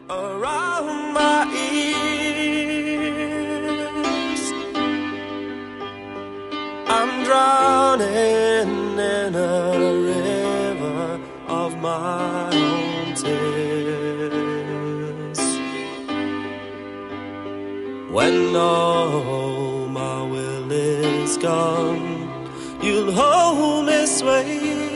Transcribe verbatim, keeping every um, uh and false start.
around my ears. I'm drowning in a river of my own tears. When all my will is gone, you'll hold me sway